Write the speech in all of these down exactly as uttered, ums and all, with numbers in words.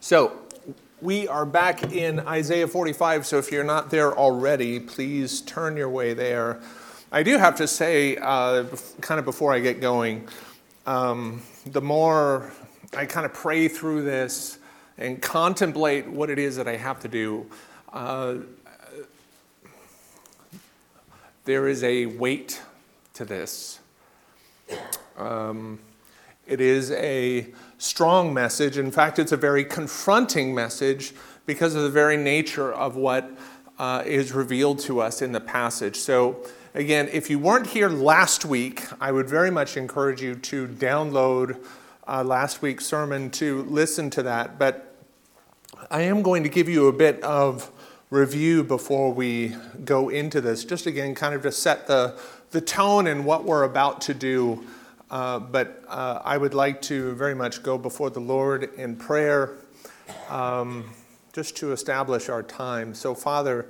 So we are back in Isaiah forty-five, so if you're not there already, please turn your way there. I do have to say, uh, kind of before I get going, um, the more I kind of pray through this and contemplate what it is that I have to do, uh, there is a weight to this. Um, it is a strong message. In fact, it's a very confronting message because of the very nature of what uh, is revealed to us in the passage. So again, if you weren't here last week, I would very much encourage you to download uh, last week's sermon to listen to that. But I am going to give you a bit of review before we go into this, just again, kind of to set the, the tone and what we're about to do. Uh, but uh, I would like to very much go before the Lord in prayer, um, just to establish our time. So, Father,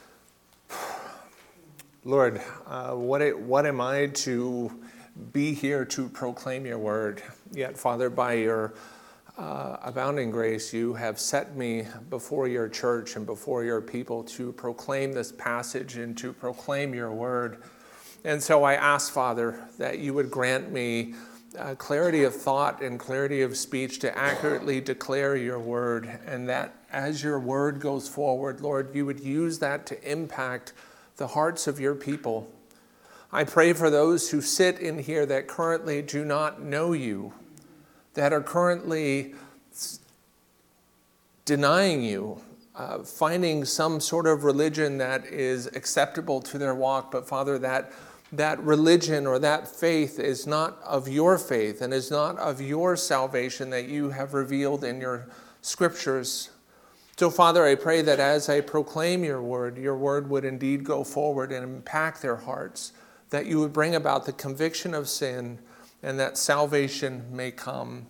Lord, uh, what it, what am I to be here to proclaim your word? Yet, Father, by your uh, abounding grace, you have set me before your church and before your people to proclaim this passage and to proclaim your word. And so I ask, Father, that you would grant me uh, clarity of thought and clarity of speech to accurately declare your word, and that as your word goes forward, Lord, you would use that to impact the hearts of your people. I pray for those who sit in here that currently do not know you, that are currently denying you, uh, finding some sort of religion that is acceptable to their walk, but Father, that that religion or that faith is not of your faith and is not of your salvation that you have revealed in your scriptures. So, Father, I pray that as I proclaim your word, your word would indeed go forward and impact their hearts, that you would bring about the conviction of sin and that salvation may come.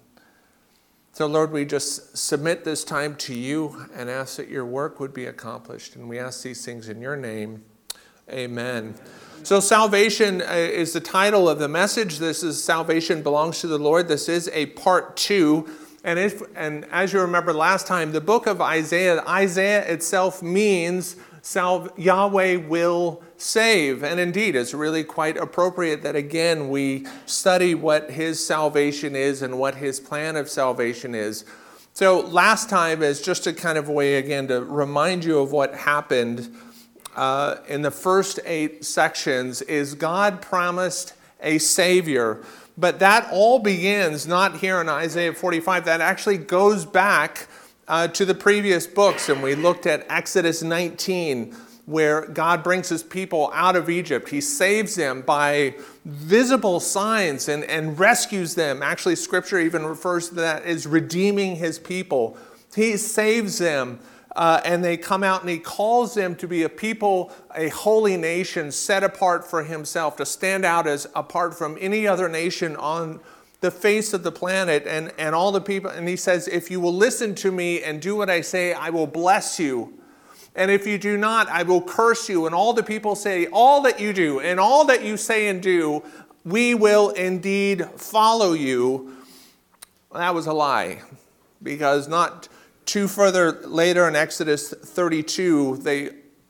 So, Lord, we just submit this time to you and ask that your work would be accomplished. And we ask these things in your name. Amen. So salvation is the title of the message. This is Salvation Belongs to the Lord. This is a part two. And, if, and as you remember last time, the book of Isaiah, Isaiah itself means Sal- Yahweh will save. And indeed, it's really quite appropriate that, again, we study what his salvation is and what his plan of salvation is. So last time, as just a kind of way, again, to remind you of what happened Uh, in the first eight sections, is God promised a Savior. But that all begins not here in Isaiah forty-five. That actually goes back uh, to the previous books. And we looked at Exodus nineteen, where God brings his people out of Egypt. He saves them by visible signs and, and rescues them. Actually, Scripture even refers to that as redeeming his people. He saves them. Uh, and they come out and he calls them to be a people, a holy nation set apart for himself, to stand out as apart from any other nation on the face of the planet. And, and all the people, and he says, if you will listen to me and do what I say, I will bless you. And if you do not, I will curse you. And all the people say, all that you do and all that you say and do, we will indeed follow you. Well, that was a lie, because not Two further later in Exodus thirty-two, they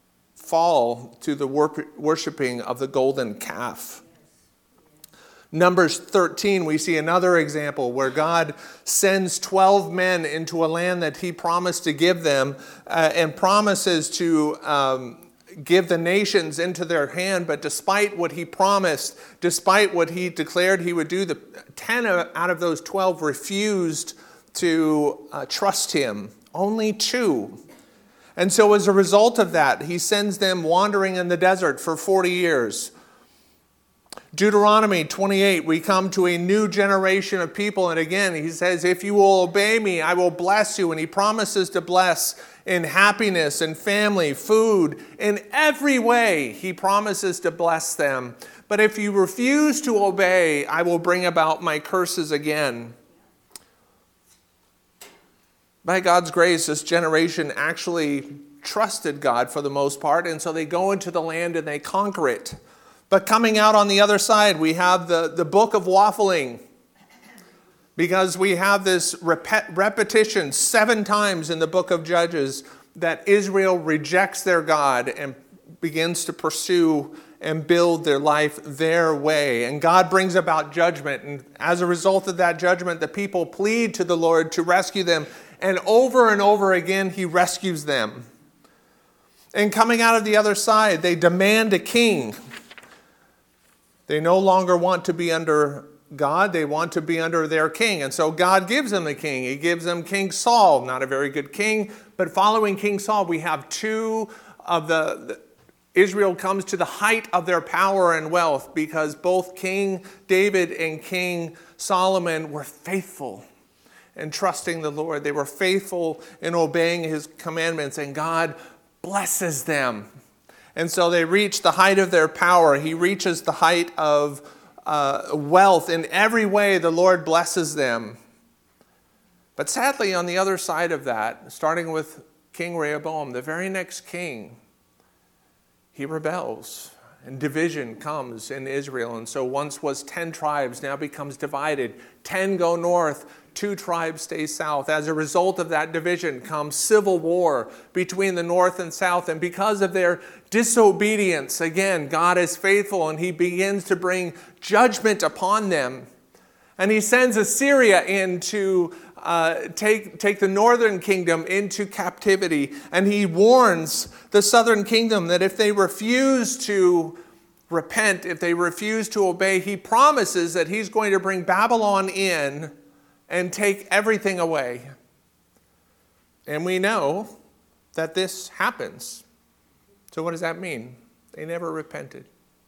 fall to the worshiping of the golden calf. Numbers thirteen, we see another example where God sends twelve men into a land that he promised to give them uh, and promises to um, give the nations into their hand. But despite what he promised, despite what he declared he would do, the ten out of those twelve refused to uh, trust him. Only two. And so as a result of that, he sends them wandering in the desert for forty years. Deuteronomy twenty-eight, we come to a new generation of people. And again, he says, if you will obey me, I will bless you. And he promises to bless in happiness and family, food, in every way. He promises to bless them. But if you refuse to obey, I will bring about my curses again. By God's grace, this generation actually trusted God for the most part, and so they go into the land and they conquer it. But coming out on the other side, we have the, the book of waffling. Because we have this rep- repetition seven times in the book of Judges that Israel rejects their God and begins to pursue and build their life their way. And God brings about judgment. And as a result of that judgment, the people plead to the Lord to rescue them. And over and over again, he rescues them. And coming out of the other side, they demand a king. They no longer want to be under God. They want to be under their king. And so God gives them a king. He gives them King Saul, not a very good king. But following King Saul, we have two of the... the Israel comes to the height of their power and wealth because both King David and King Solomon were faithful in trusting the Lord. They were faithful in obeying his commandments, and God blesses them. And so they reach the height of their power. He reaches the height of uh, wealth. In every way, the Lord blesses them. But sadly, on the other side of that, starting with King Rehoboam, the very next king, he rebels, and division comes in Israel. And so once was ten tribes, now becomes divided. Ten go north, two tribes stay south. As a result of that division comes civil war between the north and south. And because of their disobedience, again, God is faithful, and he begins to bring judgment upon them. And he sends Assyria in to uh, take, take the northern kingdom into captivity. And he warns the southern kingdom that if they refuse to repent, if they refuse to obey, he promises that he's going to bring Babylon in and take everything away. And we know that this happens. So what does that mean? They never repented.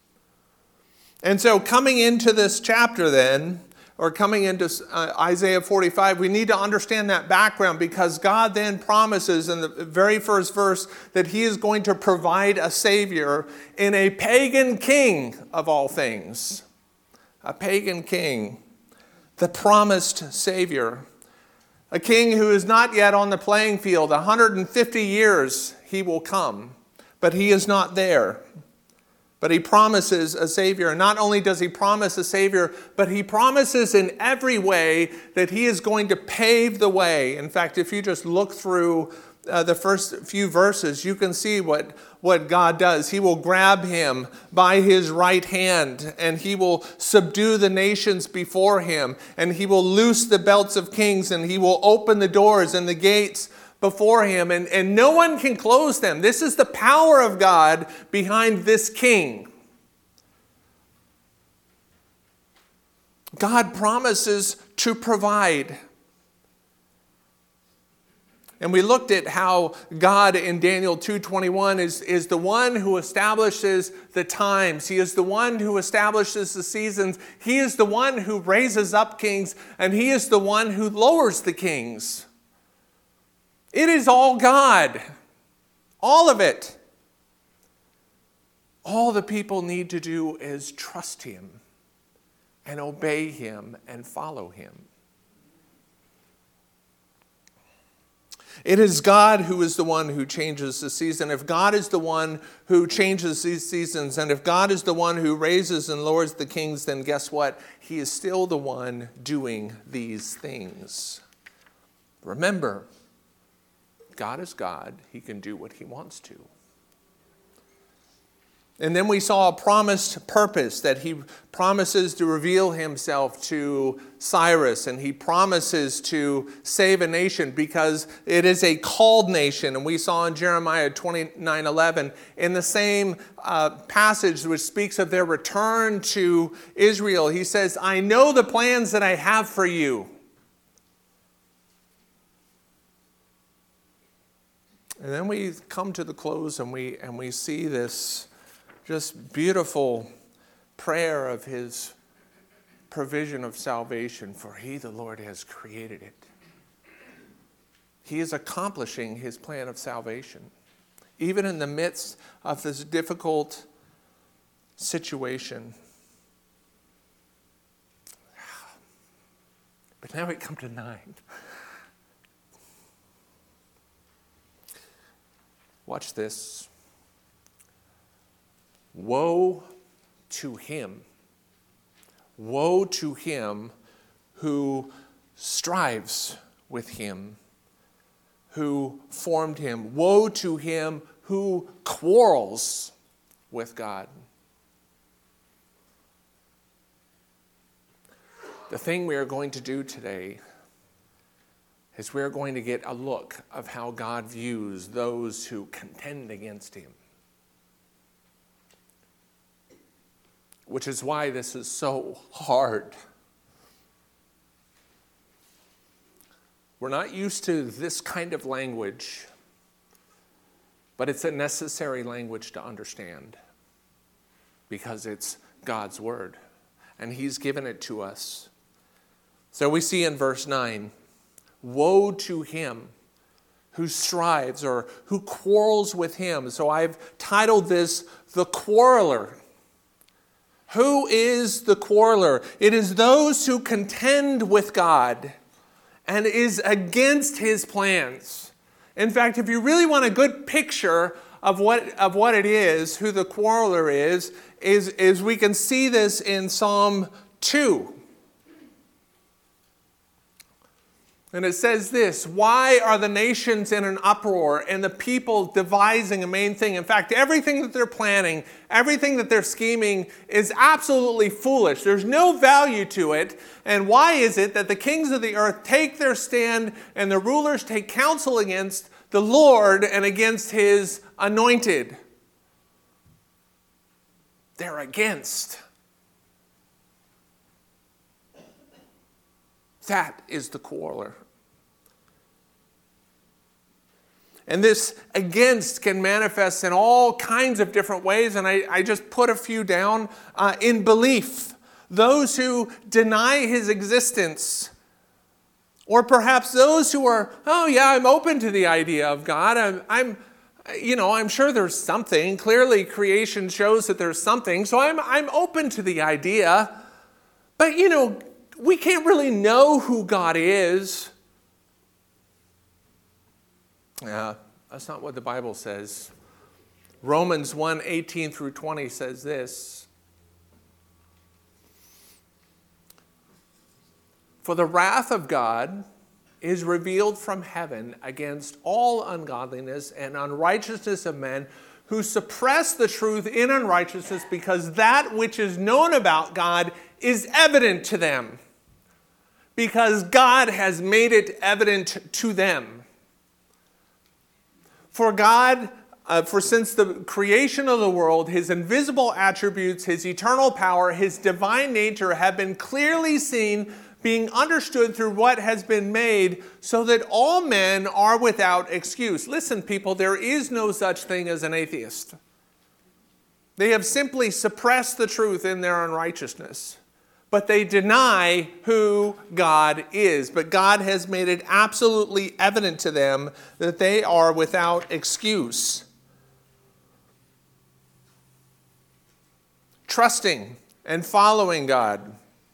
And so coming into this chapter then, or coming into uh, Isaiah forty-five, we need to understand that background, because God then promises in the very first verse that he is going to provide a Savior in a pagan king of all things. A pagan king, the promised Savior. A king who is not yet on the playing field. one hundred fifty years he will come, but he is not there. But he promises a Savior. And not only does he promise a Savior, but he promises in every way that he is going to pave the way. In fact, if you just look through uh, the first few verses, you can see what, what God does. He will grab him by his right hand, and he will subdue the nations before him, and he will loose the belts of kings, and he will open the doors and the gates before him, and, and no one can close them. This is the power of God behind this king. God promises to provide. And we looked at how God in Daniel two twenty-one is, is the one who establishes the times. He is the one who establishes the seasons. He is the one who raises up kings, and he is the one who lowers the kings. It is all God. All of it. All the people need to do is trust him and obey him and follow him. It is God who is the one who changes the season. If God is the one who changes these seasons, and if God is the one who raises and lowers the kings, then guess what? He is still the one doing these things. Remember, God is God. He can do what he wants to. And then we saw a promised purpose, that he promises to reveal himself to Cyrus, and he promises to save a nation because it is a called nation. And we saw in Jeremiah twenty-nine eleven, in the same uh, passage which speaks of their return to Israel, he says, I know the plans that I have for you. And then we come to the close, and we and we see this just beautiful prayer of his provision of salvation, for he, the Lord, has created it. He is accomplishing his plan of salvation, even in the midst of this difficult situation. But now we come to nine. Watch this. Woe to him. Woe to him who strives with him who formed him. Woe to him who quarrels with God. The thing we are going to do today is we're going to get a look of how God views those who contend against him. Which is why this is so hard. We're not used to this kind of language, but it's a necessary language to understand because it's God's word, and he's given it to us. So we see in verse nine, woe to him who strives or who quarrels with him. So I've titled this, The Quarreler. Who is the quarreler? It is those who contend with God and is against his plans. In fact, if you really want a good picture of what, of what it is, who the quarreler is, is, is we can see this in Psalm two. And it says this, why are the nations in an uproar and the people devising a main thing? In fact, everything that they're planning, everything that they're scheming is absolutely foolish. There's no value to it. And why is it that the kings of the earth take their stand and the rulers take counsel against the Lord and against his anointed? They're against. That is the quarreler. And this against can manifest in all kinds of different ways, and I, I just put a few down. Uh, in belief, those who deny his existence, or perhaps those who are, oh yeah, I'm open to the idea of God. I'm, I'm you know, I'm sure there's something. Clearly, creation shows that there's something, so I'm, I'm open to the idea. But, you know, we can't really know who God is. Yeah, that's not what the Bible says. Romans one, eighteen through twenty says this. For the wrath of God is revealed from heaven against all ungodliness and unrighteousness of men who suppress the truth in unrighteousness, because that which is known about God is evident to them. Because God has made it evident to them. For God, uh, for since the creation of the world, his invisible attributes, his eternal power, his divine nature have been clearly seen, being understood through what has been made, so that all men are without excuse. Listen, people, there is no such thing as an atheist. They have simply suppressed the truth in their unrighteousness. But they deny who God is. But God has made it absolutely evident to them that they are without excuse. Trusting and following God.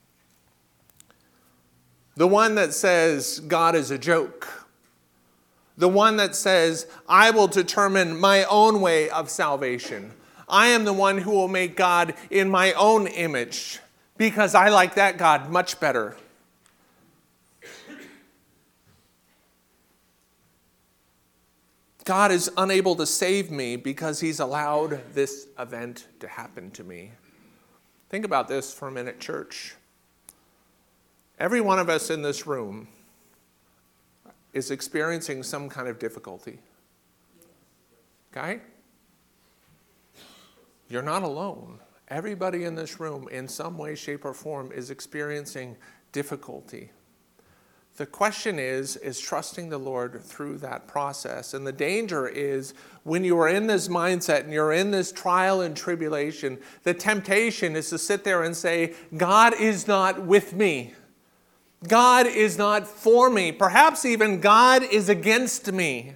The one that says God is a joke. The one that says, I will determine my own way of salvation. I am the one who will make God in my own image, because I like that God much better. God is unable to save me because he's allowed this event to happen to me. Think about this for a minute, church. Every one of us in this room is experiencing some kind of difficulty. Okay? You're not alone. Everybody in this room, in some way, shape, or form, is experiencing difficulty. The question is, is trusting the Lord through that process. And the danger is, when you are in this mindset and you're in this trial and tribulation, the temptation is to sit there and say, God is not with me. God is not for me. Perhaps even God is against me.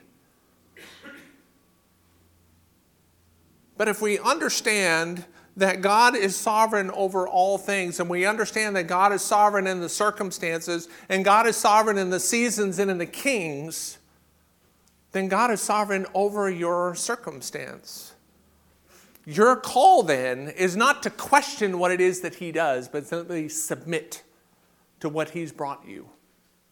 But if we understand that God is sovereign over all things, and we understand that God is sovereign in the circumstances, and God is sovereign in the seasons and in the kings, then God is sovereign over your circumstance. Your call then is not to question what it is that he does, but simply submit to what he's brought you.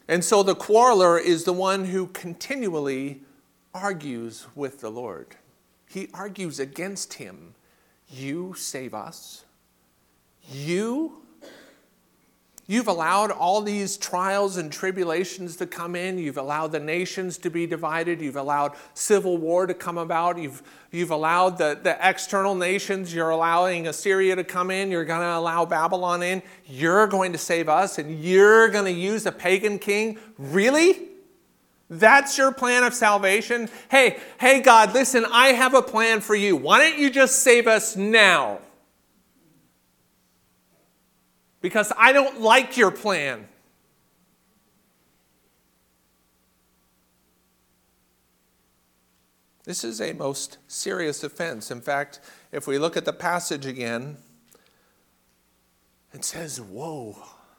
And so the quarreler is the one who continually argues with the Lord. He argues against him. You save us. You? You've allowed all these trials and tribulations to come in. You've allowed the nations to be divided. You've allowed civil war to come about. You've, you've allowed the, the external nations. You're allowing Assyria to come in. You're going to allow Babylon in. You're going to save us, and you're going to use a pagan king? Really? That's your plan of salvation? Hey, hey God, listen, I have a plan for you. Why don't you just save us now? Because I don't like your plan. This is a most serious offense. In fact, if we look at the passage again, it says, woe,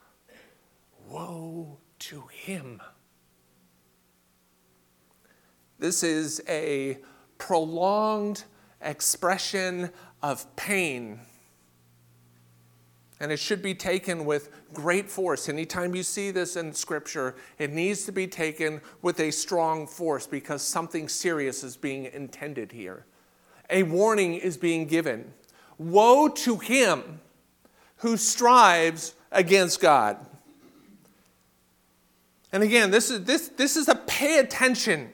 woe to him. This is a prolonged expression of pain. And it should be taken with great force. Anytime you see this in Scripture, it needs to be taken with a strong force because something serious is being intended here. A warning is being given. Woe to him who strives against God. And again, this is this, this is a pay attention.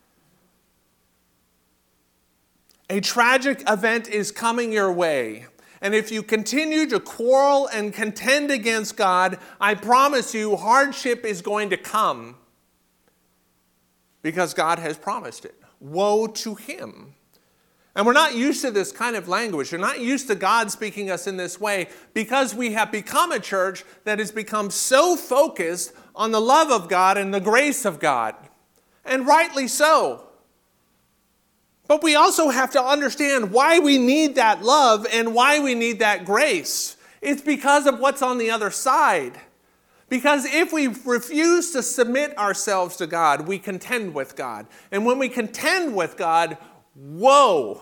A tragic event is coming your way. And if you continue to quarrel and contend against God, I promise you hardship is going to come because God has promised it. Woe to him. And we're not used to this kind of language. We're not used to God speaking us in this way because we have become a church that has become so focused on the love of God and the grace of God. And rightly so. But we also have to understand why we need that love and why we need that grace. It's because of what's on the other side. Because if we refuse to submit ourselves to God, we contend with God. And when we contend with God, woe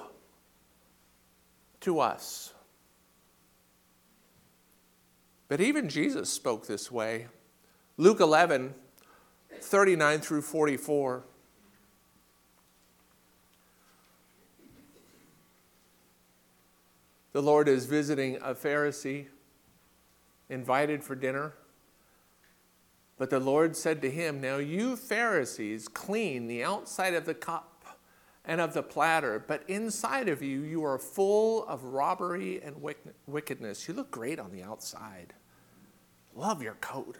to us. But even Jesus spoke this way. Luke eleven, thirty-nine through forty-four. The Lord is visiting a Pharisee, invited for dinner. But the Lord said to him, now you Pharisees clean the outside of the cup and of the platter, but inside of you, you are full of robbery and wickedness. You look great on the outside. Love your coat.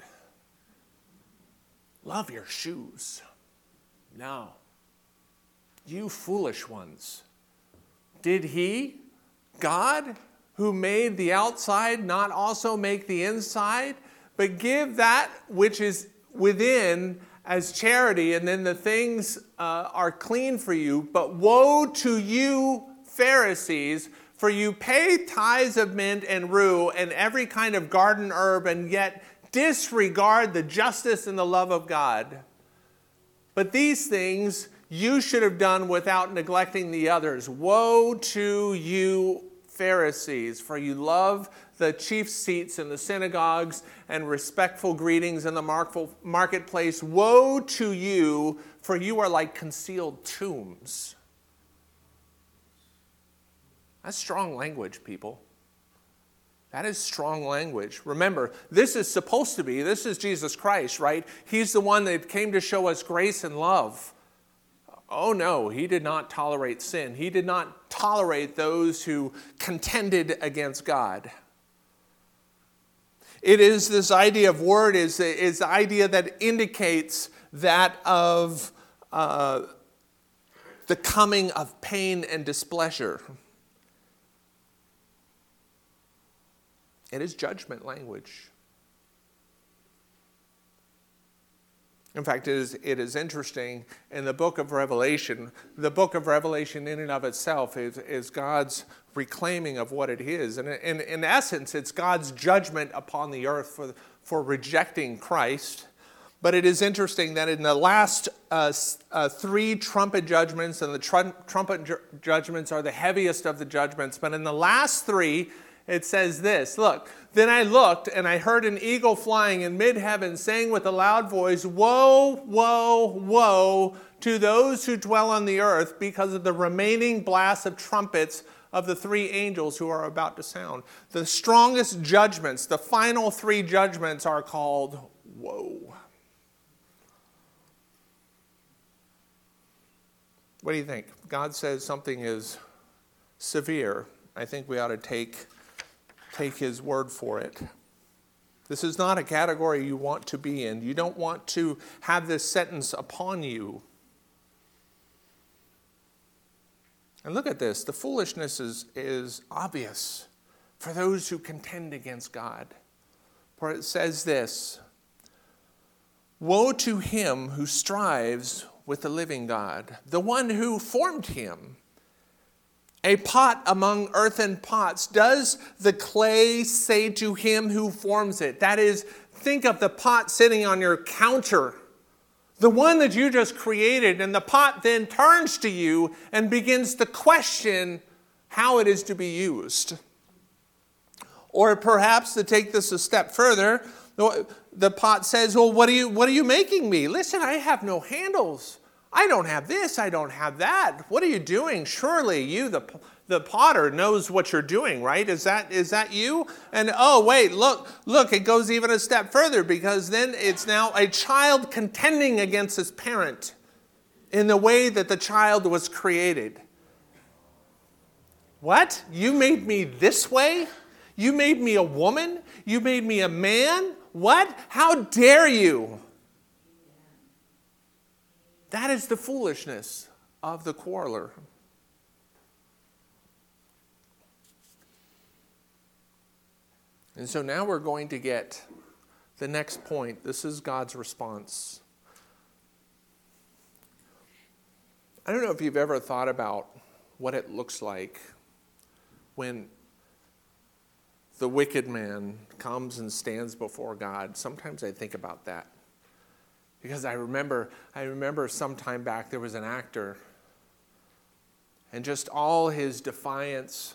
Love your shoes. No. You foolish ones. Did he, God, who made the outside, not also make the inside? But give that which is within as charity, and then the things uh, are clean for you. But woe to you, Pharisees, for you pay tithes of mint and rue and every kind of garden herb, and yet disregard the justice and the love of God. But these things you should have done without neglecting the others. Woe to you, Pharisees, for you love the chief seats in the synagogues and respectful greetings in the marketplace. Woe to you, for you are like concealed tombs. That's strong language, people. That is strong language. Remember, this is supposed to be, this is Jesus Christ, right? He's the one that came to show us grace and love. Oh no, he did not tolerate sin. He did not tolerate those who contended against God. It is this idea of word is, is the idea that indicates that of uh, the coming of pain and displeasure. It is judgment language. In fact, it is, it is interesting in the book of Revelation. The book of Revelation in and of itself is, is God's reclaiming of what it is. And in, in essence, it's God's judgment upon the earth for, for rejecting Christ. But it is interesting that in the last uh, uh, three trumpet judgments, and the tr- trumpet ju- judgments are the heaviest of the judgments, but in the last three, It says this, look, then I looked and I heard an eagle flying in mid-heaven saying with a loud voice, woe, woe, woe to those who dwell on the earth because of the remaining blast of trumpets of the three angels who are about to sound. The strongest judgments, the final three judgments are called woe. What do you think? God says something is severe. I think we ought to take, take his word for it. This is not a category you want to be in. You don't want to have this sentence upon you. And look at this. The foolishness is, is obvious for those who contend against God. For it says this, woe to him who strives with the living God, the one who formed him. A pot among earthen pots. Does the clay say to him who forms it? That is, think of the pot sitting on your counter, the one that you just created, and the pot then turns to you and begins to question how it is to be used. Or perhaps to take this a step further, the pot says, well, what are you, what are you making me? Listen, I have no handles. I don't have this, I don't have that. What are you doing? Surely you, the, the potter, knows what you're doing, right? Is that, is that you? And oh, wait, look, look, it goes even a step further, because then it's now a child contending against his parent in the way that the child was created. What? You made me this way? You made me a woman? You made me a man? What? How dare you? That is the foolishness of the quarreler. And so now we're going to get the next point. This is God's response. I don't know if you've ever thought about what it looks like when the wicked man comes and stands before God. Sometimes I think about that. Because I remember, I remember some time back there was an actor, and just all his defiance,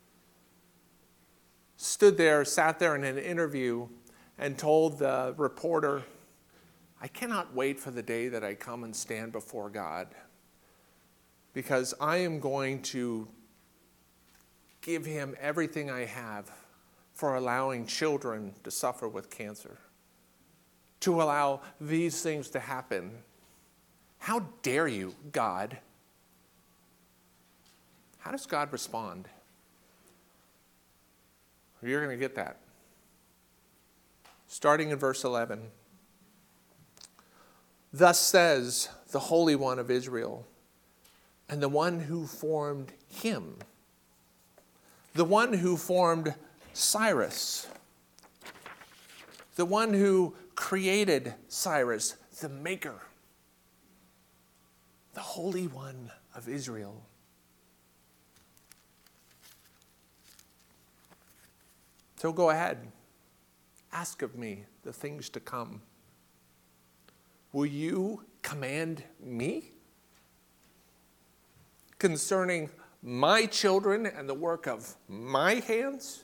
stood there, sat there in an interview, and told the reporter, I cannot wait for the day that I come and stand before God, because I am going to give him everything I have for allowing children to suffer with cancer, to allow these things to happen. How dare you, God? How does God respond? You're going to get that. Starting in verse eleven. Thus says the Holy One of Israel, and the one who formed him, the one who formed Cyrus, the one who created Cyrus, the maker, the Holy One of Israel. So go ahead, ask of me the things to come. Will you command me concerning my children and the work of my hands?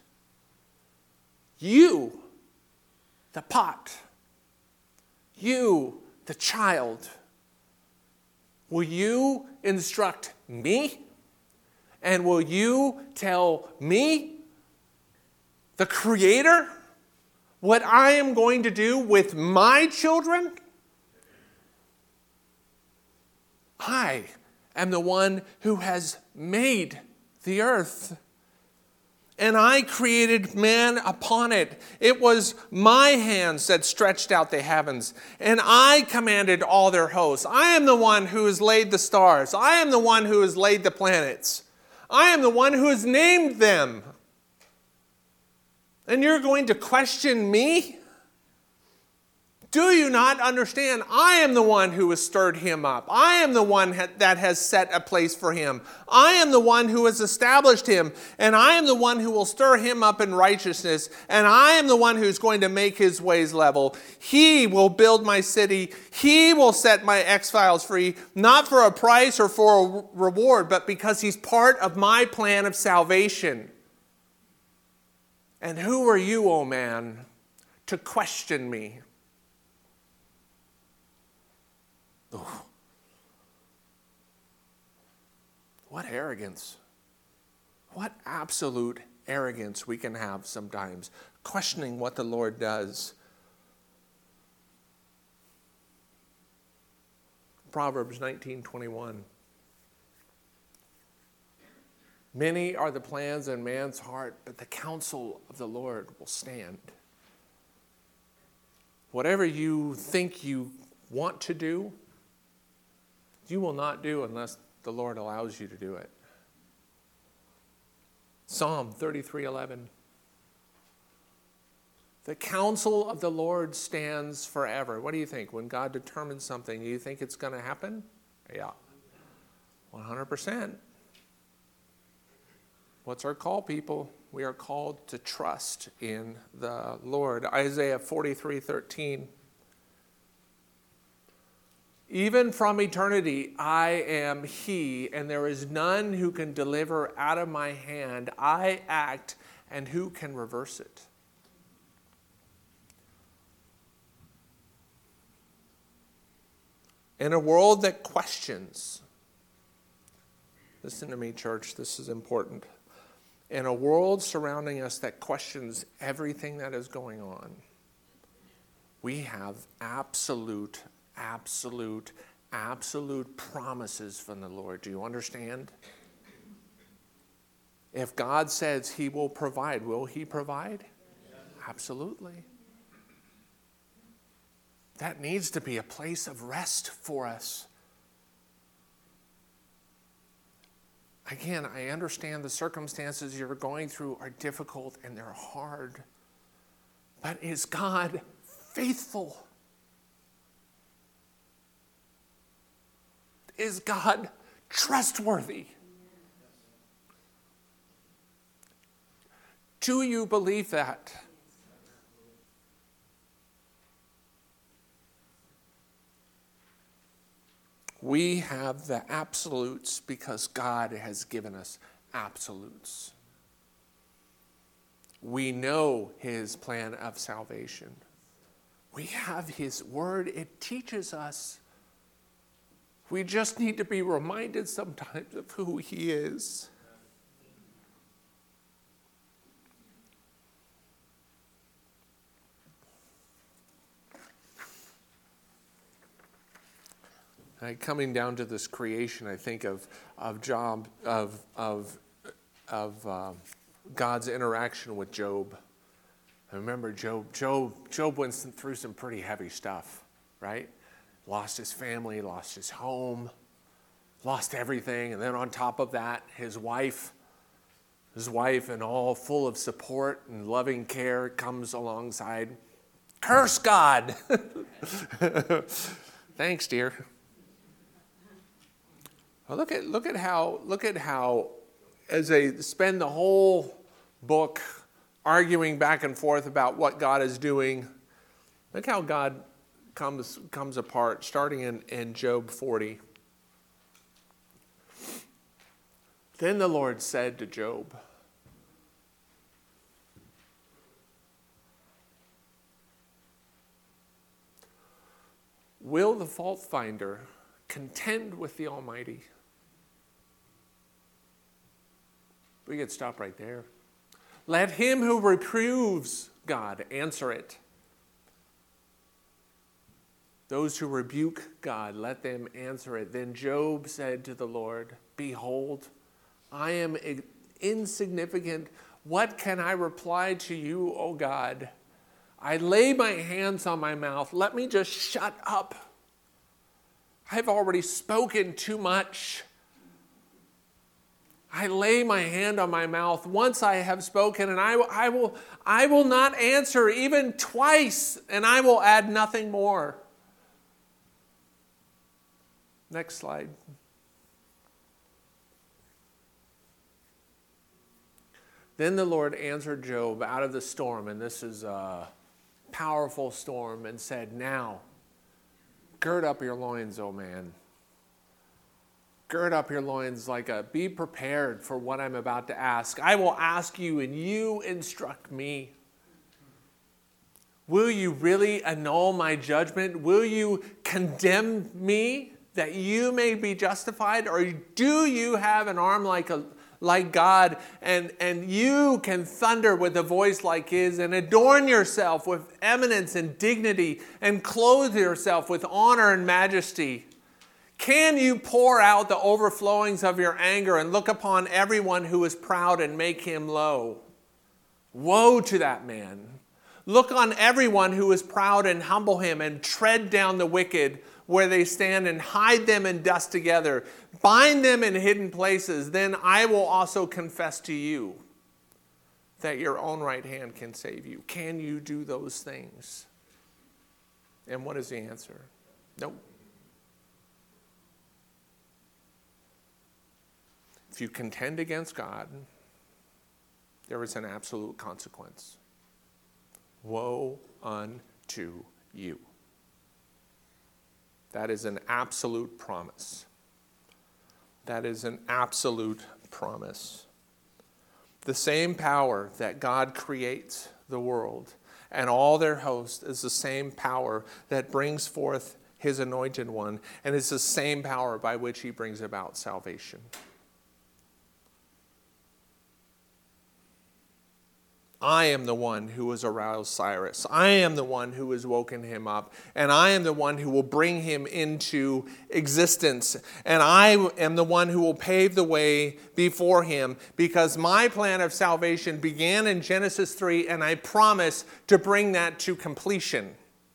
You, the pot, you, the child, will you instruct me? And will you tell me, the Creator, what I am going to do with my children? I am the one who has made the earth, and I created man upon it. It was my hands that stretched out the heavens, and I commanded all their hosts. I am the one who has laid the stars. I am the one who has laid the planets. I am the one who has named them. And you're going to question me? Do you not understand? I am the one who has stirred him up. I am the one that has set a place for him. I am the one who has established him. And I am the one who will stir him up in righteousness. And I am the one who's going to make his ways level. He will build my city. He will set my exiles free, not for a price or for a reward, but because he's part of my plan of salvation. And who are you, O man, to question me? Oh. What arrogance. What absolute arrogance we can have sometimes, questioning what the Lord does. Proverbs nineteen twenty-one. Many are the plans in man's heart, but the counsel of the Lord will stand. Whatever you think you want to do, you will not do unless the Lord allows you to do it. Psalm thirty-three eleven. The counsel of the Lord stands forever. What do you think? When God determines something, do you think it's going to happen? Yeah. one hundred percent. What's our call, people? We are called to trust in the Lord. Isaiah forty-three thirteen. Even from eternity, I am He, and there is none who can deliver out of my hand. I act, and who can reverse it? In a world that questions, listen to me, church, this is important. In a world surrounding us that questions everything that is going on, we have absolute, absolute, absolute promises from the Lord. Do you understand? If God says He will provide, will He provide? Absolutely. That needs to be a place of rest for us. Again, I understand the circumstances you're going through are difficult and they're hard. But is God faithful? Is God trustworthy? Do you believe that? We have the absolutes because God has given us absolutes. We know His plan of salvation. We have His word. It teaches us. We just need to be reminded sometimes of who He is. I, coming down to this creation, I think of of Job, of of of uh, God's interaction with Job. I remember Job. Job Job went through some pretty heavy stuff, right? Lost his family, lost his home, lost everything, and then on top of that, his wife, his wife, and all full of support and loving care, comes alongside. Curse God. Thanks, dear. Well, look at look at how look at how, as they spend the whole book arguing back and forth about what God is doing, look how God comes comes apart, starting in, in Job forty. Then the Lord said to Job, will the fault finder contend with the Almighty? We could stop right there. Let him who reproves God answer it. Those who rebuke God, let them answer it. Then Job said to the Lord, behold, I am insignificant. What can I reply to you, O God? I lay my hands on my mouth. Let me just shut up. I've already spoken too much. I lay my hand on my mouth. Once I have spoken, and I, I, will, I will not answer even twice, and I will add nothing more. Next slide. Then the Lord answered Job out of the storm, and this is a powerful storm, and said, now, gird up your loins, O man. gird up your loins like a, be prepared for what I'm about to ask. I will ask you and you instruct me. Will you really annul my judgment? Will you condemn me that you may be justified? Or do you have an arm like a like God, and, and you can thunder with a voice like his, and adorn yourself with eminence and dignity, and clothe yourself with honor and majesty? Can you pour out the overflowings of your anger and look upon everyone who is proud and make him low? Woe to that man. Look on everyone who is proud and humble him, and tread down the wicked where they stand, and hide them in dust together. Bind them in hidden places. Then I will also confess to you that your own right hand can save you. Can you do those things? And what is the answer? Nope. If you contend against God, there is an absolute consequence. Woe unto you. That is an absolute promise. That is an absolute promise. The same power that God creates the world and all their host is the same power that brings forth his anointed one, and it's the same power by which he brings about salvation. I am the one who has aroused Cyrus. I am the one who has woken him up. And I am the one who will bring him into existence. And I am the one who will pave the way before him, because my plan of salvation began in Genesis three, and I promise to bring that to completion.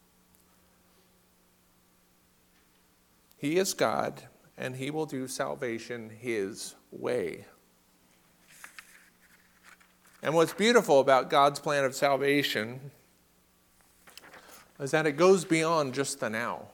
He is God, and he will do salvation his way. And what's beautiful about God's plan of salvation is that it goes beyond just the now.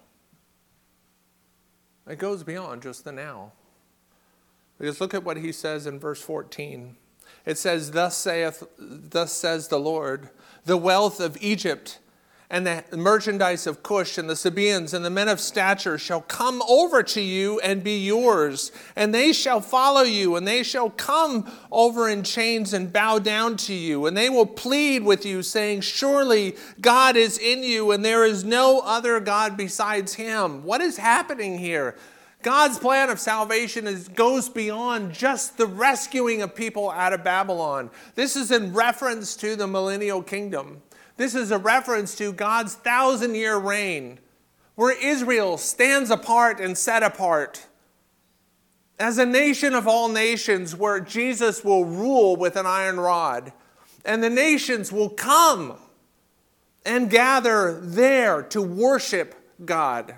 It goes beyond just the now. Because look at what he says in verse fourteen. It says, Thus saith, thus says the Lord, the wealth of Egypt and the merchandise of Cush and the Sabaeans and the men of stature shall come over to you and be yours. And they shall follow you, and they shall come over in chains and bow down to you. And they will plead with you, saying, Surely God is in you, and there is no other God besides him. What is happening here? God's plan of salvation is, goes beyond just the rescuing of people out of Babylon. This is in reference to the millennial kingdom. This is a reference to God's thousand-year reign, where Israel stands apart and set apart as a nation of all nations, where Jesus will rule with an iron rod. And the nations will come and gather there to worship God.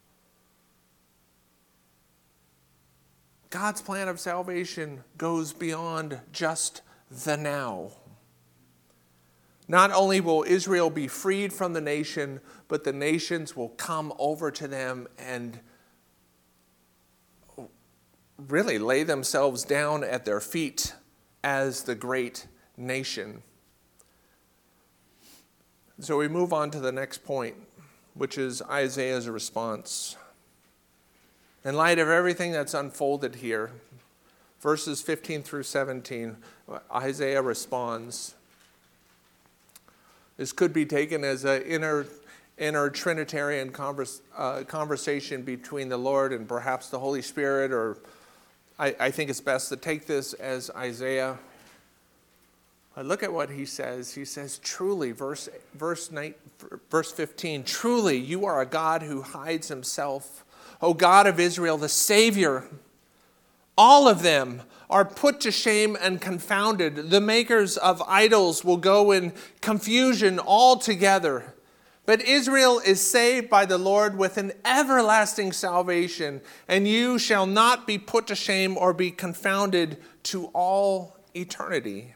God's plan of salvation goes beyond just the now. Not only will Israel be freed from the nation, but the nations will come over to them and really lay themselves down at their feet as the great nation. So we move on to the next point, which is Isaiah's response. In light of everything that's unfolded here, verses fifteen through seventeen, Isaiah responds. This could be taken as an inner, inner Trinitarian converse, uh, conversation between the Lord and perhaps the Holy Spirit, or I, I think it's best to take this as Isaiah. But look at what he says. He says, truly, verse, verse, nine, verse fifteen, truly you are a God who hides himself, O God of Israel, the Savior. All of them are put to shame and confounded. The makers of idols will go in confusion altogether. But Israel is saved by the Lord with an everlasting salvation, and you shall not be put to shame or be confounded to all eternity.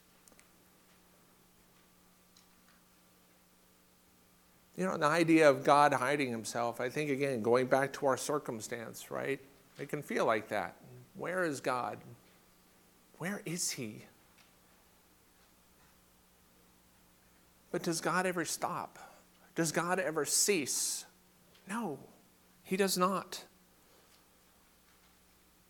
You know, the idea of God hiding himself, I think, again, going back to our circumstance, right? It can feel like that. Where is God? Where is he? But does God ever stop? Does God ever cease? No, he does not.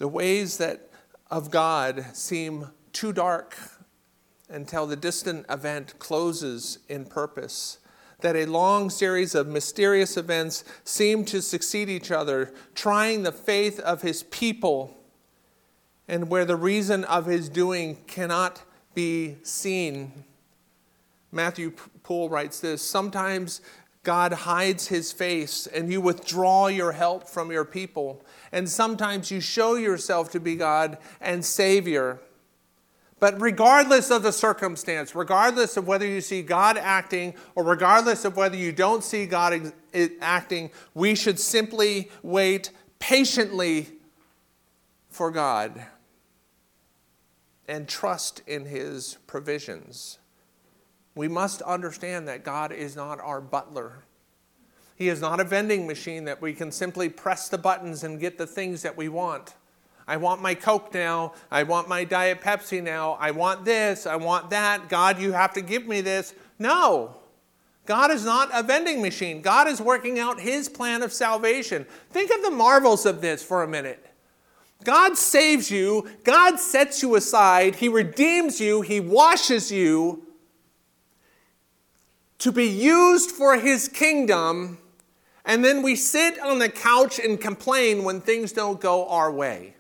The ways that of God seem too dark until the distant event closes in purpose. That a long series of mysterious events seem to succeed each other, trying the faith of his people, and where the reason of his doing cannot be seen. Matthew Poole writes this: sometimes God hides his face and you withdraw your help from your people. And sometimes you show yourself to be God and Savior. But regardless of the circumstance, regardless of whether you see God acting or regardless of whether you don't see God acting, we should simply wait patiently for God and trust in his provisions. We must understand that God is not our butler. He is not a vending machine that we can simply press the buttons and get the things that we want. I want my Coke now. I want my Diet Pepsi now. I want this. I want that. God, you have to give me this. No. God is not a vending machine. God is working out his plan of salvation. Think of the marvels of this for a minute. God saves you. God sets you aside. He redeems you. He washes you to be used for his kingdom. And then we sit on the couch and complain when things don't go our way.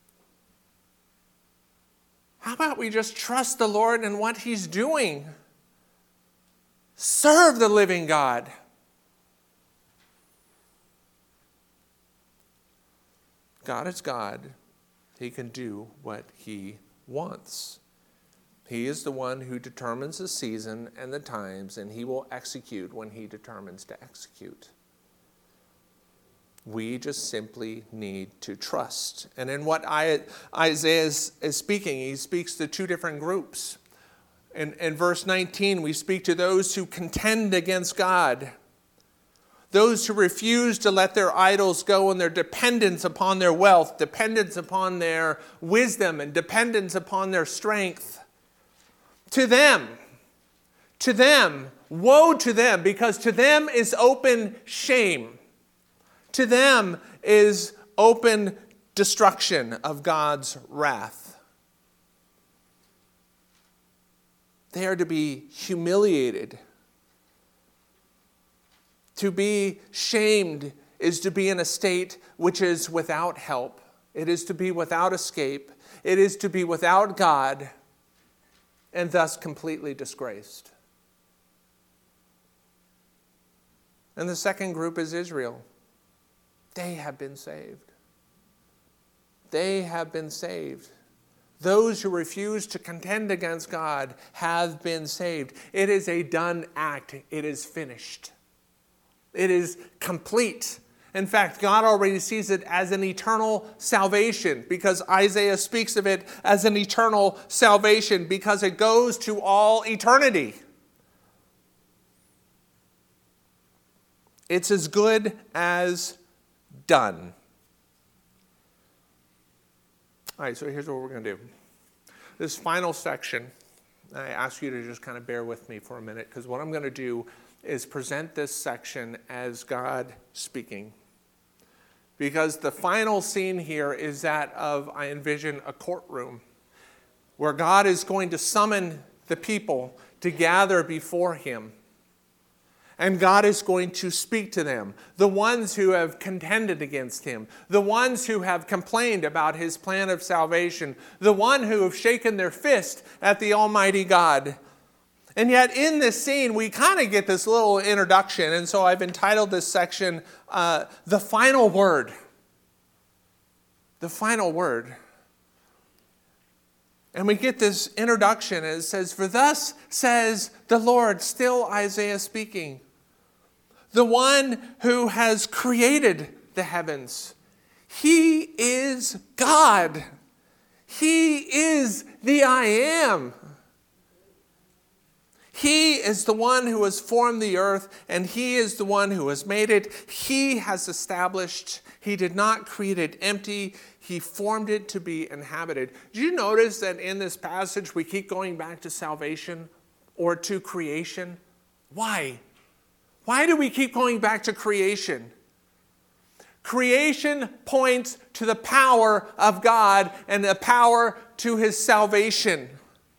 How about we just trust the Lord in what he's doing? Serve the living God. God is God. He can do what he wants. He is the one who determines the season and the times, and he will execute when he determines to execute. We just simply need to trust. And in what Isaiah is, is speaking, he speaks to two different groups. In, in verse nineteen, we speak to those who contend against God, those who refuse to let their idols go and their dependence upon their wealth, dependence upon their wisdom, and dependence upon their strength. To them, to them, woe to them, because to them is open shame. To them is open destruction of God's wrath. They are to be humiliated. To be shamed is to be in a state which is without help. It is to be without escape. It is to be without God, and thus completely disgraced. And the second group is Israel. They have been saved. They have been saved. Those who refuse to contend against God have been saved. It is a done act. It is finished. It is complete. In fact, God already sees it as an eternal salvation, because Isaiah speaks of it as an eternal salvation because it goes to all eternity. It's as good as done. All right, so here's what we're going to do. This final section, I ask you to just kind of bear with me for a minute, because what I'm going to do is present this section as God speaking. Because the final scene here is that of, I envision, a courtroom where God is going to summon the people to gather before him. And God is going to speak to them, the ones who have contended against him, the ones who have complained about his plan of salvation, the one who have shaken their fist at the Almighty God. And yet in this scene, we kind of get this little introduction. And so I've entitled this section, uh, The Final Word. The Final Word. And we get this introduction, and it says, "For thus says the Lord," still Isaiah speaking, "the one who has created the heavens. He is God. He is the I Am. He is the one who has formed the earth, and he is the one who has made it. He has established. He did not create it empty. He formed it to be inhabited." Do you notice that in this passage we keep going back to salvation or to creation? Why? Why do we keep going back to creation? Creation points to the power of God and the power to his salvation.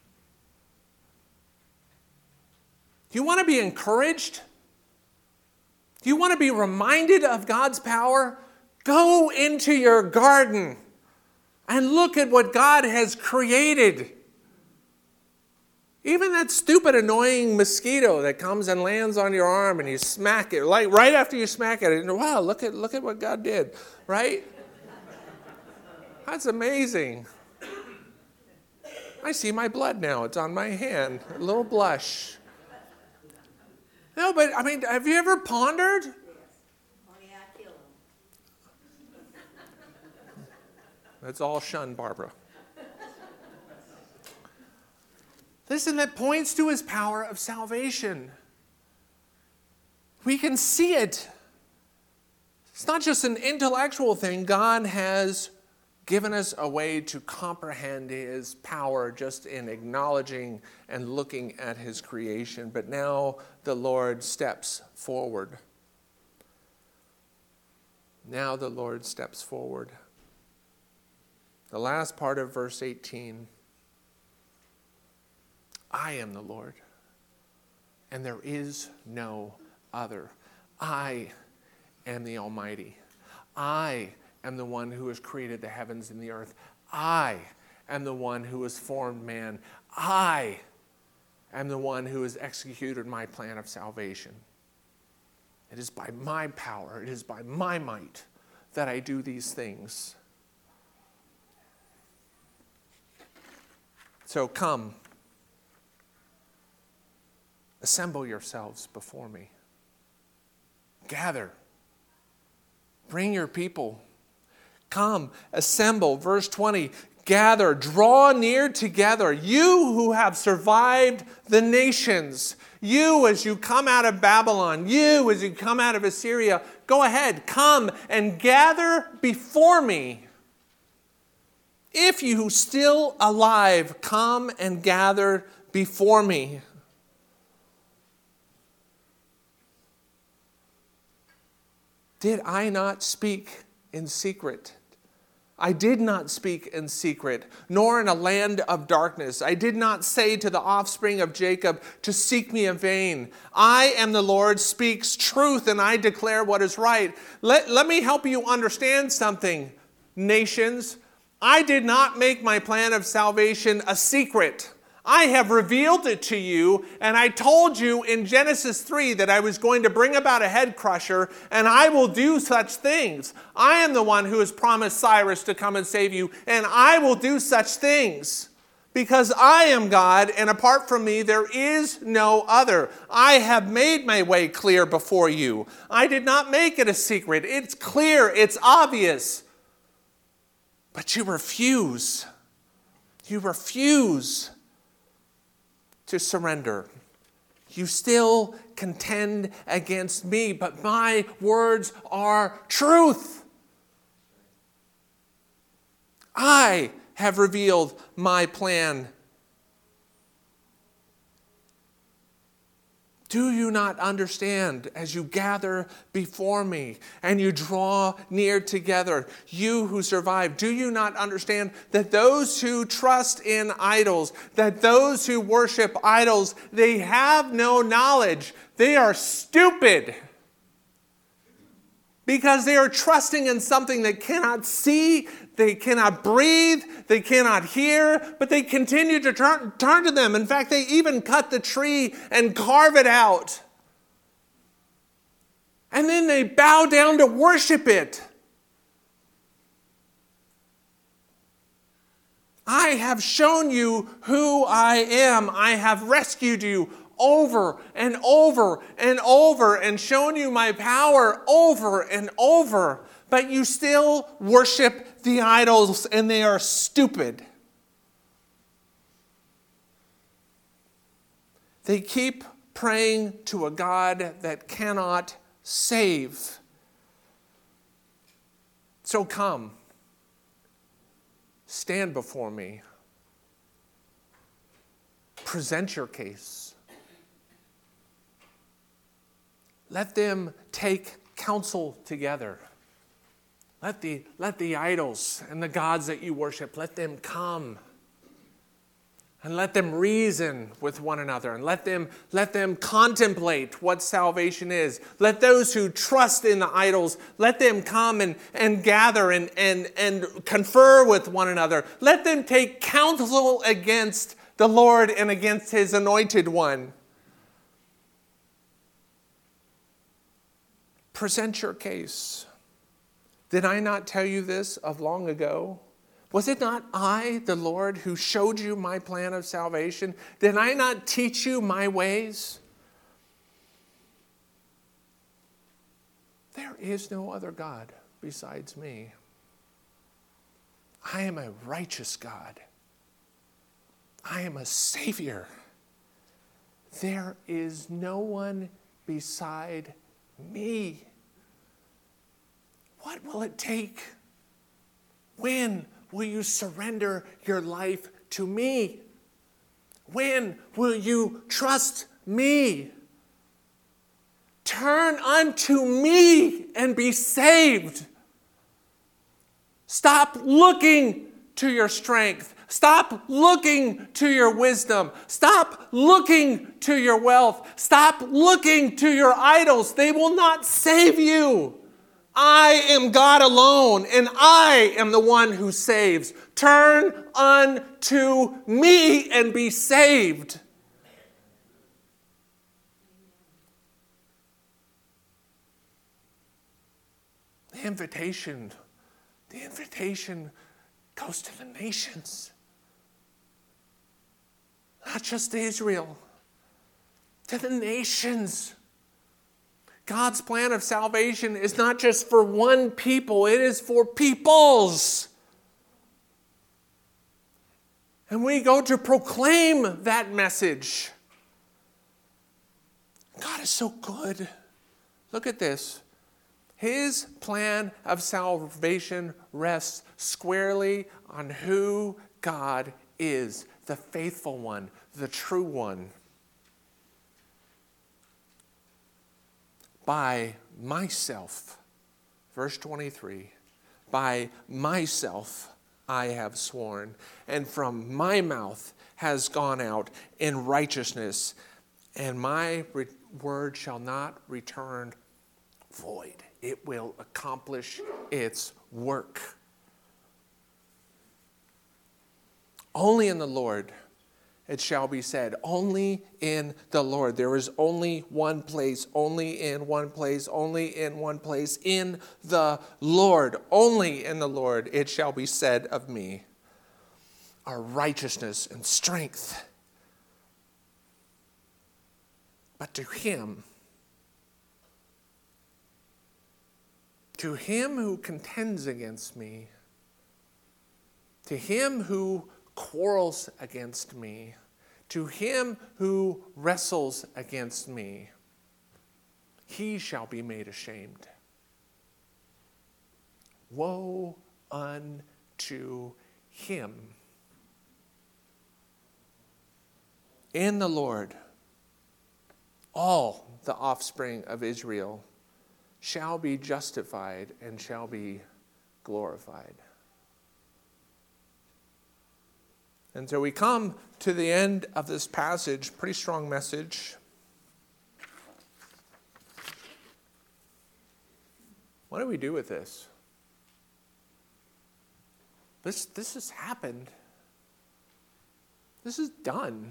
Do you want to be encouraged? Do you want to be reminded of God's power? Go into your garden and look at what God has created. Even that stupid, annoying mosquito that comes and lands on your arm and you smack it, like right after you smack it, and wow, look at look at what God did, right? That's amazing. I see my blood now. It's on my hand. A little blush. No, but I mean, have you ever pondered? Yes. Only I kill him. That's all shun, Barbara. Listen, that points to his power of salvation. We can see it. It's not just an intellectual thing. God has given us a way to comprehend his power just in acknowledging and looking at his creation. But now the Lord steps forward. Now the Lord steps forward. The last part of verse eighteen. I am the Lord, and there is no other. I am the Almighty. I am the one who has created the heavens and the earth. I am the one who has formed man. I am the one who has executed my plan of salvation. It is by my power, it is by my might that I do these things. So come. Assemble yourselves before me. Gather. Bring your people. Come, assemble. Verse twenty. Gather, draw near together. You who have survived the nations. You as you come out of Babylon. You as you come out of Assyria. Go ahead, come and gather before me. If you still alive, come and gather before me. Did I not speak in secret? I did not speak in secret, nor in a land of darkness. I did not say to the offspring of Jacob to seek me in vain. I am the Lord, speaks truth, and I declare what is right. Let, let me help you understand something, nations. I did not make my plan of salvation a secret. I have revealed it to you, and I told you in Genesis three that I was going to bring about a head crusher, and I will do such things. I am the one who has promised Cyrus to come and save you, and I will do such things. Because I am God, and apart from me there is no other. I have made my way clear before you. I did not make it a secret. It's clear, it's obvious. But you refuse. You refuse to surrender. You still contend against me, but my words are truth. I have revealed my plan. Do you not understand as you gather before me and you draw near together, you who survive? Do you not understand that those who trust in idols, that those who worship idols, they have no knowledge. They are stupid because they are trusting in something they cannot see, they cannot breathe, they cannot hear, but they continue to turn, turn to them. In fact, they even cut the tree and carve it out. And then they bow down to worship it. I have shown you who I am. I have rescued you over and over and over and shown you my power over and over. But you still worship the idols and they are stupid. They keep praying to a God that cannot save. So come, stand before me. Present your case. Let them take counsel together. Let the, let the idols and the gods that you worship, let them come. And let them reason with one another. And let them, let them contemplate what salvation is. Let those who trust in the idols, let them come and, and gather and, and, and confer with one another. Let them take counsel against the Lord and against his anointed one. Present your case. Did I not tell you this of long ago? Was it not I, the Lord, who showed you my plan of salvation? Did I not teach you my ways? There is no other God besides me. I am a righteous God. I am a Savior. There is no one beside me. What will it take? When will you surrender your life to me? When will you trust me? Turn unto me and be saved. Stop looking to your strength. Stop looking to your wisdom. Stop looking to your wealth. Stop looking to your idols. They will not save you. I am God alone, and I am the one who saves. Turn unto me and be saved. The invitation, the invitation goes to the nations. Not just to Israel, to the nations. God's plan of salvation is not just for one people, it is for peoples. And we go to proclaim that message. God is so good. Look at this. His plan of salvation rests squarely on who God is, the faithful one, the true one. By myself, verse twenty-three, by myself I have sworn, and from my mouth has gone out in righteousness, and my re- word shall not return void. It will accomplish its work. Only in the Lord it shall be said, only in the Lord. There is only one place, only in one place, only in one place, in the Lord. Only in the Lord it shall be said of me, our righteousness and strength. But to him, to him who contends against me, to him who quarrels against me, to him who wrestles against me, he shall be made ashamed. Woe unto him. In the Lord, all the offspring of Israel shall be justified and shall be glorified. And so we come to the end of this passage, pretty strong message. What do we do with this? This, this has happened. This is done.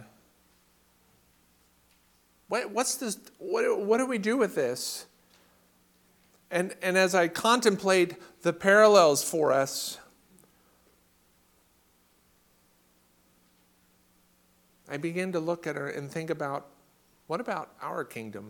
What, what's this? What, what do we do with this? And, and as I contemplate the parallels for us, I begin to look at her and think about, what about our kingdom?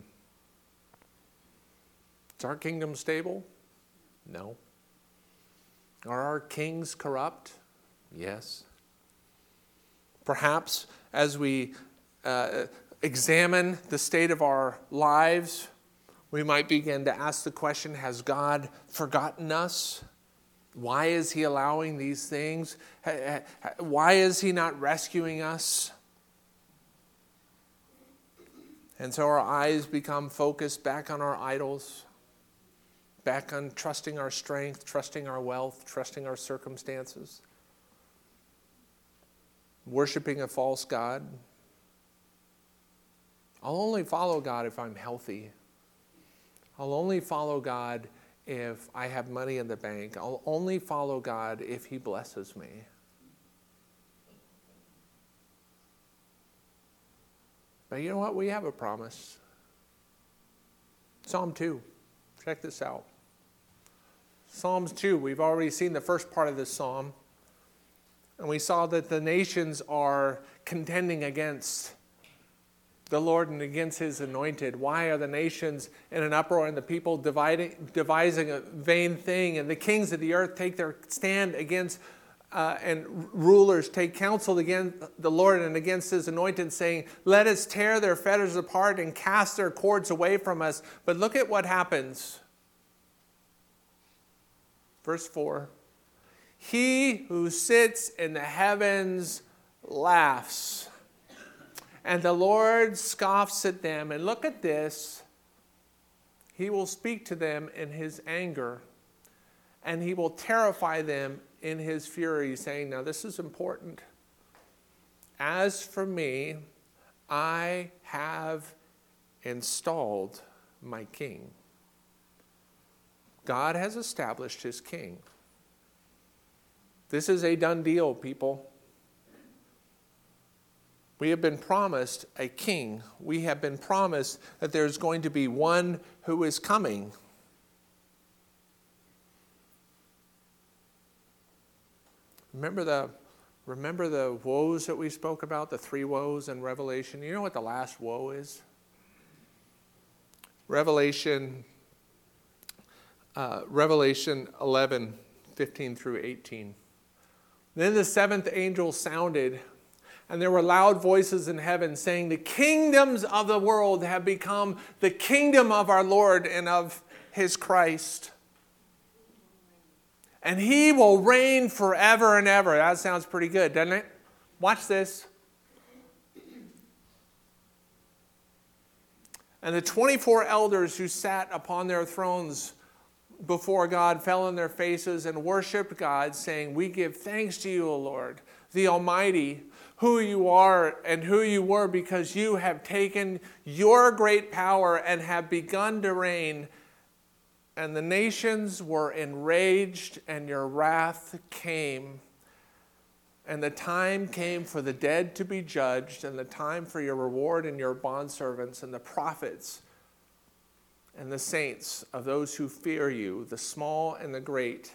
Is our kingdom stable? No. Are our kings corrupt? Yes. Perhaps as we uh, examine the state of our lives, we might begin to ask the question, has God forgotten us? Why is he allowing these things? Why is he not rescuing us? And so our eyes become focused back on our idols, back on trusting our strength, trusting our wealth, trusting our circumstances, worshiping a false god. I'll only follow God if I'm healthy. I'll only follow God if I have money in the bank. I'll only follow God if he blesses me. But you know what? We have a promise. Psalm two. Check this out. Psalms two. We've already seen the first part of this psalm. And we saw that the nations are contending against the Lord and against his anointed. Why are the nations in an uproar and the people dividing, devising a vain thing? And the kings of the earth take their stand against Uh, and rulers take counsel against the Lord and against his anointed, saying, let us tear their fetters apart and cast their cords away from us. But look at what happens. Verse four. He who sits in the heavens laughs, and the Lord scoffs at them. And look at this. He will speak to them in his anger, and he will terrify them in his fury, saying, now this is important. As for me, I have installed my king. God has established his king. This is a done deal, people. We have been promised a king. We have been promised that there's going to be one who is coming. Remember the, remember the woes that we spoke about, the three woes in Revelation? You know what the last woe is? Revelation, uh, Revelation eleven, fifteen through eighteen. Then the seventh angel sounded, and there were loud voices in heaven saying, the kingdoms of the world have become the kingdom of our Lord and of his Christ. And he will reign forever and ever. That sounds pretty good, doesn't it? Watch this. And the twenty-four elders who sat upon their thrones before God fell on their faces and worshiped God, saying, we give thanks to you, O Lord, the Almighty, who you are and who you were, because you have taken your great power and have begun to reign. And the nations were enraged, and your wrath came. And the time came for the dead to be judged, and the time for your reward and your bondservants and the prophets and the saints of those who fear you, the small and the great,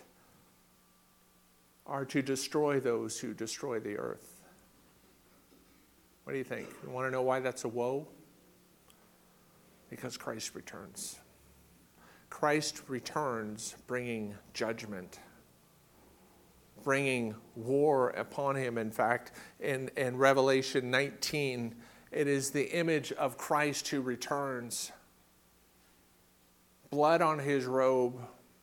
are to destroy those who destroy the earth. What do you think? You want to know why that's a woe? Because Christ returns. Christ returns bringing judgment, bringing war upon him. In fact, in, in Revelation nineteen, it is the image of Christ who returns. Blood on his robe.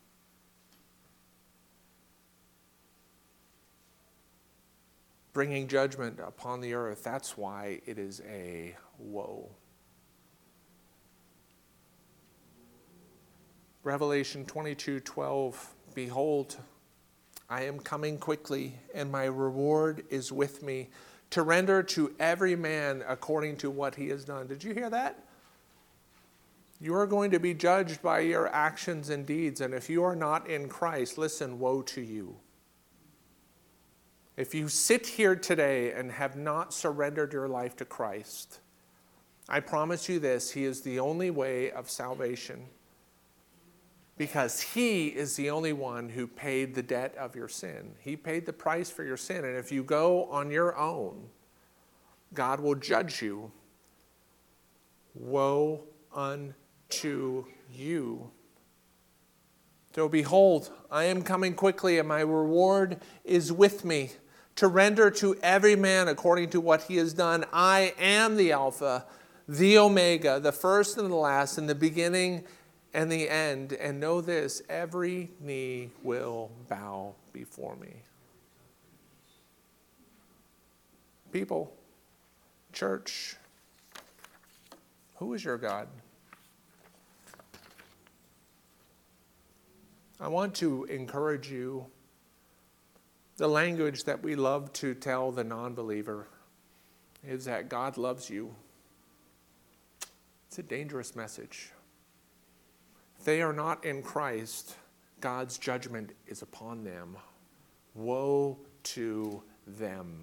Bringing judgment upon the earth. That's why it is a woe. Revelation twenty-two twelve, behold, I am coming quickly, and my reward is with me, to render to every man according to what he has done. Did you hear that? You are going to be judged by your actions and deeds, and if you are not in Christ, listen, woe to you. If you sit here today and have not surrendered your life to Christ, I promise you this, he is the only way of salvation. Because he is the only one who paid the debt of your sin. He paid the price for your sin. And if you go on your own, God will judge you. Woe unto you. So behold, I am coming quickly, and my reward is with me, to render to every man according to what he has done. I am the Alpha, the Omega, the first and the last, and the beginning and the end. And know this, every knee will bow before me. People, church, who is your God? I want to encourage you. The language that we love to tell the non-believer is that God loves you. It's a dangerous message. If they are not in Christ, God's judgment is upon them. Woe to them.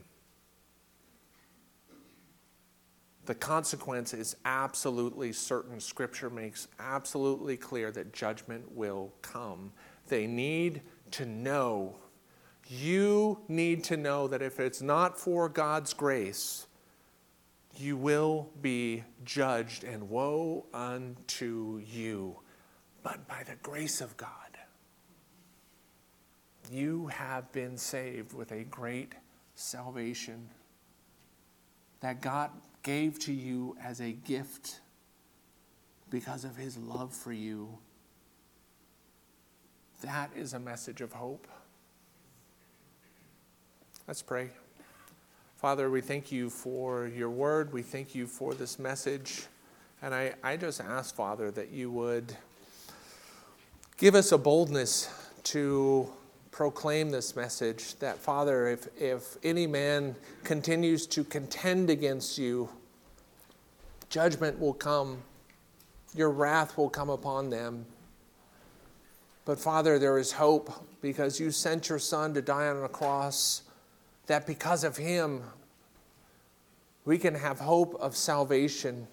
The consequence is absolutely certain. Scripture makes absolutely clear that judgment will come. They need to know. You need to know that if it's not for God's grace, you will be judged, and woe unto you. But by the grace of God, you have been saved with a great salvation that God gave to you as a gift because of his love for you. That is a message of hope. Let's pray. Father, we thank you for your word. We thank you for this message. And I, I just ask, Father, that you would give us a boldness to proclaim this message, that, Father, if, if any man continues to contend against you, judgment will come. Your wrath will come upon them. But, Father, there is hope because you sent your Son to die on a cross, that because of him, we can have hope of salvation.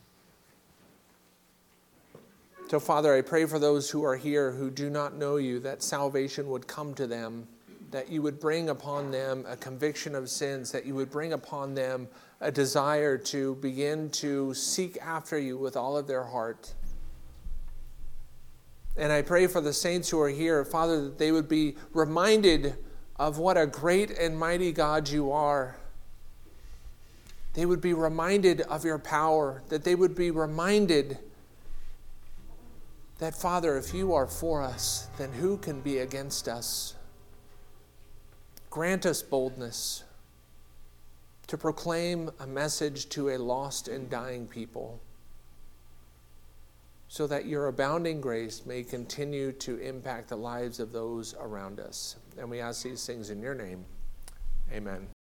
So, Father, I pray for those who are here who do not know you, that salvation would come to them, that you would bring upon them a conviction of sins, that you would bring upon them a desire to begin to seek after you with all of their heart. And I pray for the saints who are here, Father, that they would be reminded of what a great and mighty God you are. They would be reminded of your power, that they would be reminded that, Father, if you are for us, then who can be against us? Grant us boldness to proclaim a message to a lost and dying people, so that your abounding grace may continue to impact the lives of those around us. And we ask these things in your name. Amen.